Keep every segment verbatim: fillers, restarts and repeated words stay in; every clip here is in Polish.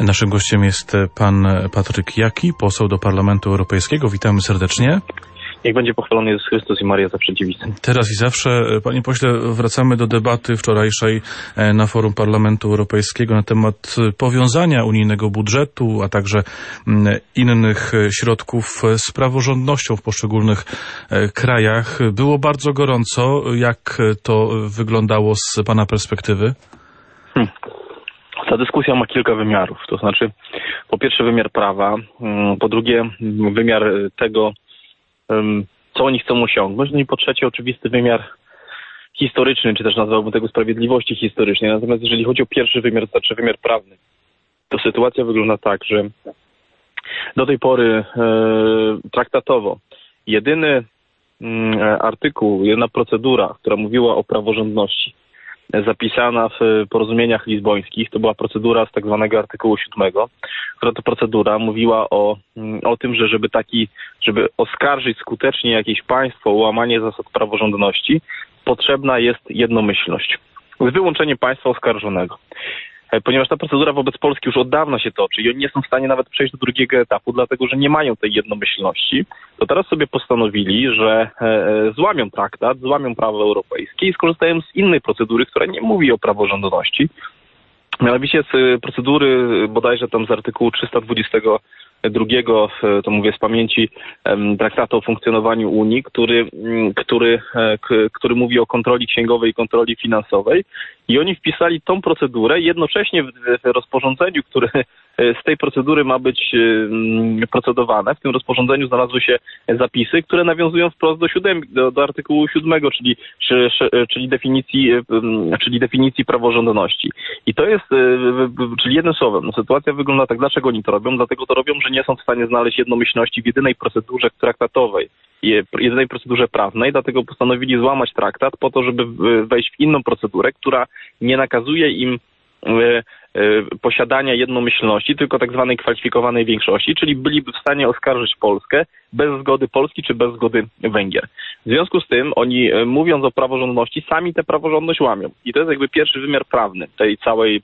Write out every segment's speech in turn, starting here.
Naszym gościem jest pan Patryk Jaki, poseł do Parlamentu Europejskiego. Witamy serdecznie. Niech będzie pochwalony Jezus Chrystus i Maria zawsze dziewica. Teraz i zawsze, panie pośle, wracamy do debaty wczorajszej na forum Parlamentu Europejskiego na temat powiązania unijnego budżetu, a także innych środków z praworządnością w poszczególnych krajach. Było bardzo gorąco. Jak to wyglądało z pana perspektywy? Hmm. Ta dyskusja ma kilka wymiarów. To znaczy, po pierwsze wymiar prawa, po drugie wymiar tego, co oni chcą osiągnąć, no i po trzecie oczywisty wymiar historyczny, czy też nazwałbym tego sprawiedliwości historycznej. Natomiast jeżeli chodzi o pierwszy wymiar, to znaczy wymiar prawny, to sytuacja wygląda tak, że do tej pory e, traktatowo jedyny e, artykuł, jedna procedura, która mówiła o praworządności, zapisana w porozumieniach lizbońskich, to była procedura z tak zwanego artykułu siódmego, która to procedura mówiła o, o tym, że żeby taki, żeby oskarżyć skutecznie jakieś państwo o łamanie zasad praworządności, potrzebna jest jednomyślność, z wyłączeniem państwa oskarżonego. Ponieważ ta procedura wobec Polski już od dawna się toczy i oni nie są w stanie nawet przejść do drugiego etapu, dlatego że nie mają tej jednomyślności, to teraz sobie postanowili, że e, złamią traktat, złamią prawo europejskie i skorzystają z innej procedury, która nie mówi o praworządności. Mianowicie z procedury bodajże tam z artykułu trzysta dwudziestego drugiego, to mówię z pamięci, traktatu o funkcjonowaniu Unii, który, który, który mówi o kontroli księgowej i kontroli finansowej. I oni wpisali tą procedurę jednocześnie w rozporządzeniu, które z tej procedury ma być procedowane. W tym rozporządzeniu znalazły się zapisy, które nawiązują wprost do, siódem, do, do artykułu siódmego, czyli, czyli, definicji, czyli definicji praworządności. I to jest, czyli jednym słowem, no, sytuacja wygląda tak, dlaczego oni to robią? Dlatego to robią, że nie są w stanie znaleźć jednomyślności w jedynej procedurze traktatowej, jedynej procedurze prawnej, dlatego postanowili złamać traktat po to, żeby wejść w inną procedurę, która nie nakazuje im posiadania jednomyślności, tylko tak zwanej kwalifikowanej większości, czyli byliby w stanie oskarżyć Polskę bez zgody Polski czy bez zgody Węgier. W związku z tym oni, mówiąc o praworządności, sami tę praworządność łamią. I to jest jakby pierwszy wymiar prawny tej całej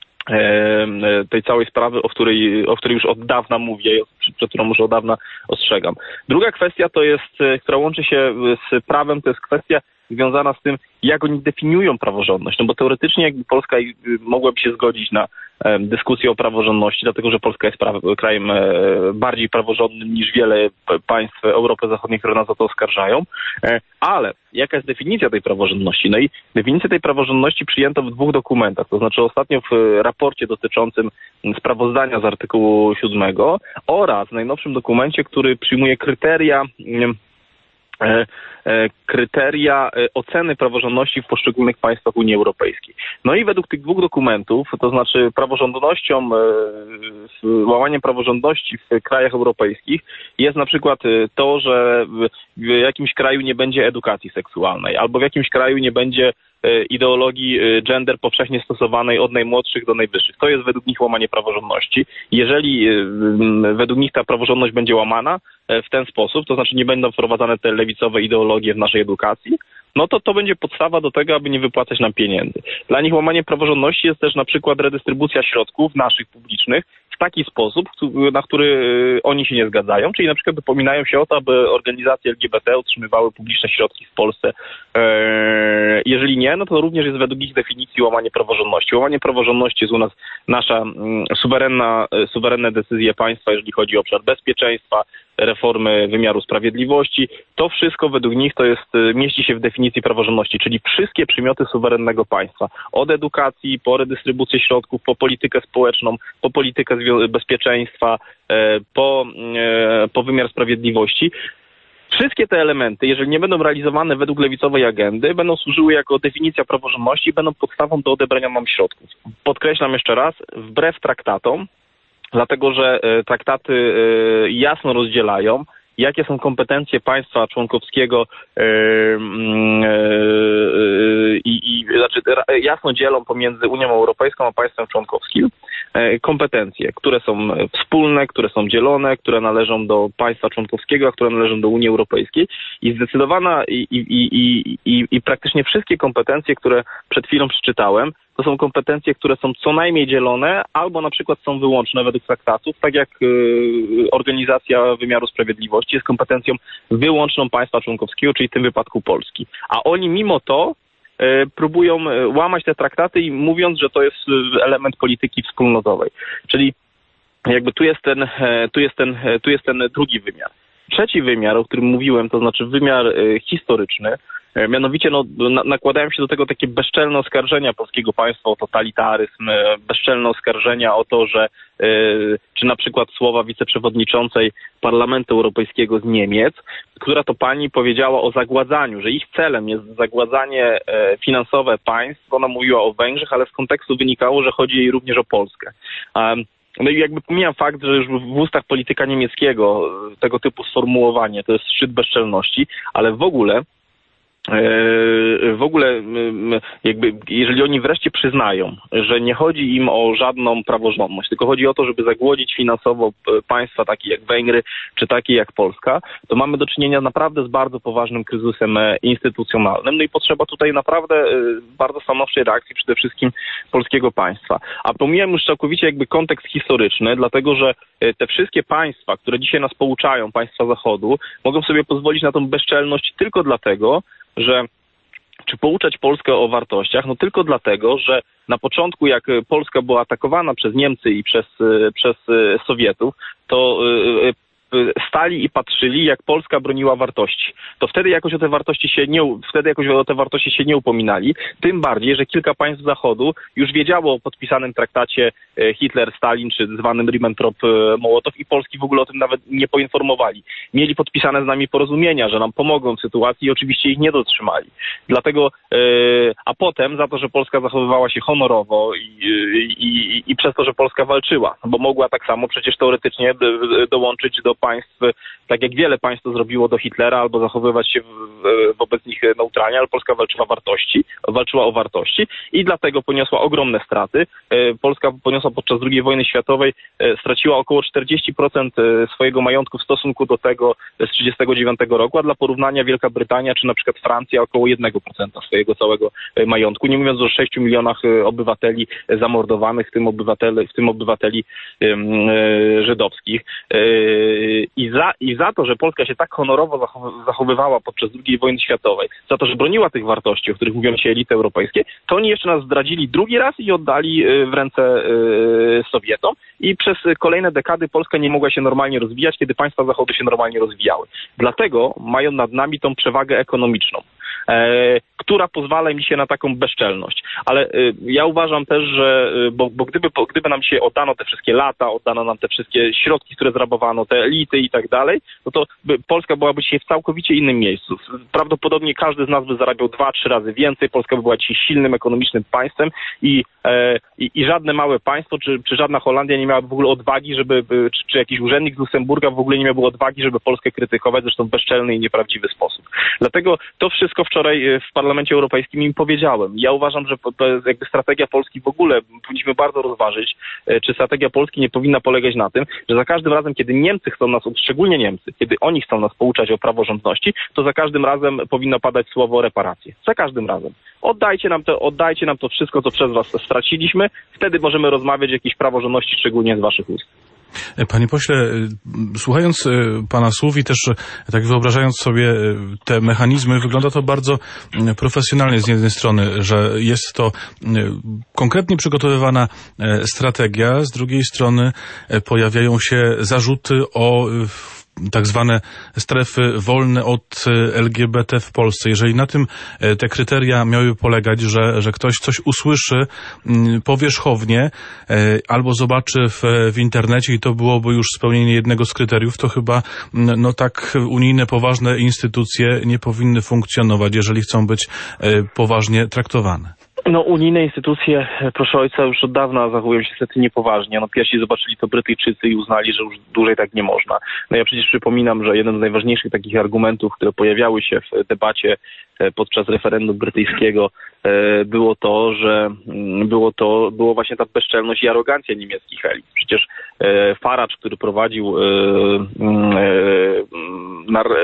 tej całej sprawy, o której, o której już od dawna mówię, przed którą już od dawna ostrzegam. Druga kwestia to jest, która łączy się z prawem, to jest kwestia związana z tym, jak oni definiują praworządność. No bo teoretycznie jakby Polska mogłaby się zgodzić na dyskusję o praworządności, dlatego że Polska jest pra- krajem bardziej praworządnym niż wiele państw Europy Zachodniej, które nas o to oskarżają. Ale jaka jest definicja tej praworządności? No i definicję tej praworządności przyjęto w dwóch dokumentach. To znaczy ostatnio w raporcie dotyczącym sprawozdania z artykułu siódmego oraz w najnowszym dokumencie, który przyjmuje kryteria kryteria oceny praworządności w poszczególnych państwach Unii Europejskiej. No i według tych dwóch dokumentów, to znaczy praworządnością, łamaniem praworządności w krajach europejskich jest na przykład to, że w jakimś kraju nie będzie edukacji seksualnej, albo w jakimś kraju nie będzie ideologii gender powszechnie stosowanej od najmłodszych do najwyższych. To jest według nich łamanie praworządności. Jeżeli według nich ta praworządność będzie łamana w ten sposób, to znaczy nie będą wprowadzane te lewicowe ideologie w naszej edukacji, no to to będzie podstawa do tego, aby nie wypłacać nam pieniędzy. Dla nich łamanie praworządności jest też na przykład redystrybucja środków naszych publicznych w taki sposób, na który oni się nie zgadzają, czyli na przykład dopominają się o to, aby organizacje L G B T otrzymywały publiczne środki w Polsce. Jeżeli nie, no to również jest według ich definicji łamanie praworządności. Łamanie praworządności jest u nas nasza suwerenna, suwerenne decyzje państwa, jeżeli chodzi o obszar bezpieczeństwa, reformy wymiaru sprawiedliwości. To wszystko według nich to jest, mieści się w definicji praworządności, czyli wszystkie przymioty suwerennego państwa. Od edukacji, po redystrybucję środków, po politykę społeczną, po politykę bezpieczeństwa, po, po wymiar sprawiedliwości. Wszystkie te elementy, jeżeli nie będą realizowane według lewicowej agendy, będą służyły jako definicja praworządności i będą podstawą do odebrania nam środków. Podkreślam jeszcze raz, wbrew traktatom, dlatego że traktaty jasno rozdzielają, jakie są kompetencje państwa członkowskiego i, i znaczy jasno dzielą pomiędzy Unią Europejską a państwem członkowskim kompetencje, które są wspólne, które są dzielone, które należą do państwa członkowskiego, a które należą do Unii Europejskiej i zdecydowana i, i, i, i, i praktycznie wszystkie kompetencje, które przed chwilą przeczytałem, to są kompetencje, które są co najmniej dzielone, albo na przykład są wyłączne według traktatów, tak jak y, Organizacja Wymiaru Sprawiedliwości jest kompetencją wyłączną państwa członkowskiego, czyli w tym wypadku Polski. A oni mimo to y, próbują łamać te traktaty i mówiąc, że to jest element polityki wspólnotowej. Czyli jakby tu jest ten, tu jest ten, tu jest ten drugi wymiar. Trzeci wymiar, o którym mówiłem, to znaczy wymiar y, historyczny, mianowicie no, na, nakładają się do tego takie bezczelne oskarżenia polskiego państwa o totalitaryzm, bezczelne oskarżenia o to, że y, czy na przykład słowa wiceprzewodniczącej Parlamentu Europejskiego z Niemiec, która to pani powiedziała o zagładzaniu, że ich celem jest zagładzanie y, finansowe państw. Ona mówiła o Węgrzech, ale z kontekstu wynikało, że chodzi jej również o Polskę. Um, No i jakby pomijam fakt, że już w ustach polityka niemieckiego tego typu sformułowanie to jest szczyt bezczelności, ale w ogóle w ogóle jakby jeżeli oni wreszcie przyznają, że nie chodzi im o żadną praworządność, tylko chodzi o to, żeby zagłodzić finansowo państwa takie jak Węgry, czy takie jak Polska, to mamy do czynienia naprawdę z bardzo poważnym kryzysem instytucjonalnym. No i potrzeba tutaj naprawdę bardzo stanowczej reakcji przede wszystkim polskiego państwa. A pomijam już całkowicie jakby kontekst historyczny, dlatego że te wszystkie państwa, które dzisiaj nas pouczają, państwa Zachodu, mogą sobie pozwolić na tą bezczelność tylko dlatego, że czy pouczać Polskę o wartościach? No tylko dlatego, że na początku jak Polska była atakowana przez Niemcy i przez, przez Sowietów, to stali i patrzyli, jak Polska broniła wartości. To wtedy jakoś o te wartości się nie, wtedy jakoś o te wartości się nie upominali. Tym bardziej, że kilka państw Zachodu już wiedziało o podpisanym traktacie Hitler-Stalin, czy zwanym Ribbentrop-Mołotow i Polski w ogóle o tym nawet nie poinformowali. Mieli podpisane z nami porozumienia, że nam pomogą w sytuacji i oczywiście ich nie dotrzymali. Dlatego, yy, a potem za to, że Polska zachowywała się honorowo i, i, i, i przez to, że Polska walczyła, bo mogła tak samo przecież teoretycznie dołączyć do państw, tak jak wiele państw to zrobiło do Hitlera, albo zachowywać się w, w, wobec nich neutralnie, ale Polska walczyła wartości, walczyła o wartości i dlatego poniosła ogromne straty. Polska poniosła podczas drugiej wojny światowej, straciła około czterdzieści procent swojego majątku w stosunku do tego z tysiąc dziewięćset trzydziestego dziewiątego roku, a dla porównania Wielka Brytania czy na przykład Francja około jeden procent swojego całego majątku, nie mówiąc o sześciu milionach obywateli zamordowanych, w tym obywateli, w tym obywateli yy, żydowskich. Yy, I za, I za to, że Polska się tak honorowo zachowywała podczas drugiej wojny światowej, za to, że broniła tych wartości, o których mówią się elity europejskie, to oni jeszcze nas zdradzili drugi raz i oddali w ręce Sowietom i przez kolejne dekady Polska nie mogła się normalnie rozwijać, kiedy państwa Zachodu się normalnie rozwijały. Dlatego mają nad nami tą przewagę ekonomiczną, e, która pozwala im się na taką bezczelność. Ale e, ja uważam też, że bo, bo gdyby, bo gdyby nam się oddano te wszystkie lata, oddano nam te wszystkie środki, które zrabowano, te elity i tak dalej, no to by Polska byłaby dzisiaj w całkowicie innym miejscu. Prawdopodobnie każdy z nas by zarabiał dwa, trzy razy więcej. Polska by była dzisiaj silnym, ekonomicznym państwem i, e, i, i żadne małe państwo, czy, czy żadna Holandia nie miałaby w ogóle odwagi, żeby, czy, czy jakiś urzędnik z Luksemburga w ogóle nie miałby odwagi, żeby Polskę krytykować, zresztą w bezczelny i nieprawdziwy sposób. Dlatego to wszystko wczoraj w Parlamencie Europejskim im powiedziałem. Ja uważam, że to jest jakby strategia Polski w ogóle, powinniśmy bardzo rozważyć, czy strategia Polski nie powinna polegać na tym, że za każdym razem, kiedy Niemcy chcą nas, szczególnie Niemcy, kiedy oni chcą nas pouczać o praworządności, to za każdym razem powinno padać słowo reparacje. Za każdym razem. Oddajcie nam to, oddajcie nam to wszystko, co przez was straciliśmy, wtedy możemy rozmawiać o jakiejś praworządności, szczególnie z waszych ust. Panie pośle, słuchając pana słów i też tak wyobrażając sobie te mechanizmy, wygląda to bardzo profesjonalnie z jednej strony, że jest to konkretnie przygotowywana strategia, z drugiej strony pojawiają się zarzuty o tak zwane strefy wolne od L G B T w Polsce. Jeżeli na tym te kryteria miały polegać, że, że ktoś coś usłyszy powierzchownie albo zobaczy w, w internecie i to byłoby już spełnienie jednego z kryteriów, to chyba no tak unijne, poważne instytucje nie powinny funkcjonować, jeżeli chcą być poważnie traktowane. No, unijne instytucje, proszę ojca, już od dawna zachowują się niestety niepoważnie. No, pierwsi zobaczyli to Brytyjczycy i uznali, że już dłużej tak nie można. No, ja przecież przypominam, że jeden z najważniejszych takich argumentów, które pojawiały się w debacie podczas referendum brytyjskiego, było to, że było to, było właśnie ta bezczelność i arogancja niemieckich elit. Przecież Farage, który prowadził, który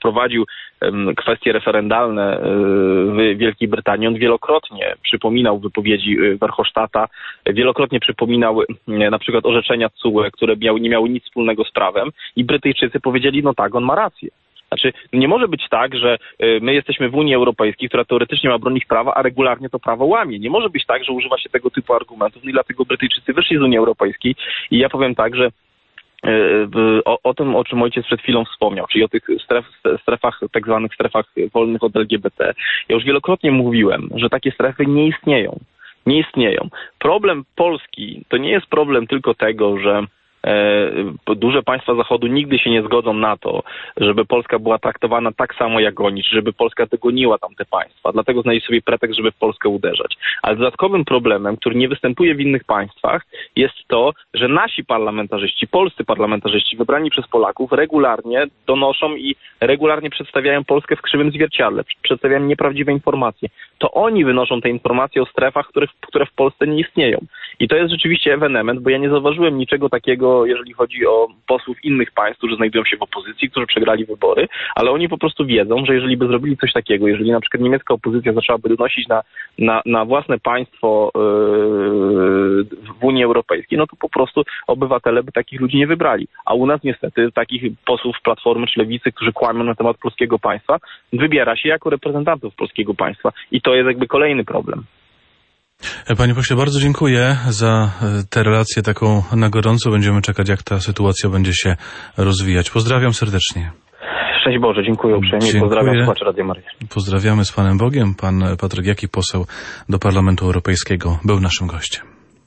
wprowadził kwestie referendalne w Wielkiej Brytanii, on wielokrotnie przypominał wypowiedzi Verhofstadta, wielokrotnie przypominał na przykład orzeczenia T S U E, które miały, nie miały nic wspólnego z prawem i Brytyjczycy powiedzieli, no tak, on ma rację. Znaczy, nie może być tak, że my jesteśmy w Unii Europejskiej, która teoretycznie ma bronić prawa, a regularnie to prawo łamie. Nie może być tak, że używa się tego typu argumentów, no i dlatego Brytyjczycy wyszli z Unii Europejskiej i ja powiem tak, że O, o tym, o czym ojciec przed chwilą wspomniał, czyli o tych stref, strefach, tak zwanych strefach wolnych od L G B T. Ja już wielokrotnie mówiłem, że takie strefy nie istnieją. Nie istnieją. Problem Polski to nie jest problem tylko tego, że e, duże państwa Zachodu nigdy się nie zgodzą na to, żeby Polska była traktowana tak samo jak oni, czy żeby Polska dogoniła tamte państwa. Dlatego znaleźli sobie pretekst, żeby w Polskę uderzać. Ale dodatkowym problemem, który nie występuje w innych państwach, jest to, że nasi parlamentarzyści, polscy parlamentarzyści wybrani przez Polaków regularnie donoszą i regularnie przedstawiają Polskę w krzywym zwierciadle, przedstawiają nieprawdziwe informacje. To oni wynoszą te informacje o strefach, które, które w Polsce nie istnieją. I to jest rzeczywiście ewenement, bo ja nie zauważyłem niczego takiego, jeżeli chodzi o posłów innych państw, którzy znajdują się w opozycji, którzy przegrali wybory, ale oni po prostu wiedzą, że jeżeli by zrobili coś takiego, jeżeli na przykład niemiecka opozycja zaczęłaby donosić na, na, na własne państwo yy, w Unii Europejskiej, no to po prostu obywatele by takich ludzi nie wybrali. A u nas niestety takich posłów Platformy czy Lewicy, którzy kłamią na temat polskiego państwa, wybiera się jako reprezentantów polskiego państwa. I to jest jakby kolejny problem. Panie pośle, bardzo dziękuję za tę relację taką na gorąco. Będziemy czekać, jak ta sytuacja będzie się rozwijać. Pozdrawiam serdecznie. Szczęść Boże, dziękuję uprzejmie. Dziękuję. Pozdrawiam słuchaczy Radia Maryja. Pozdrawiamy z Panem Bogiem. Pan Patryk Jaki, poseł do Parlamentu Europejskiego, był naszym gościem.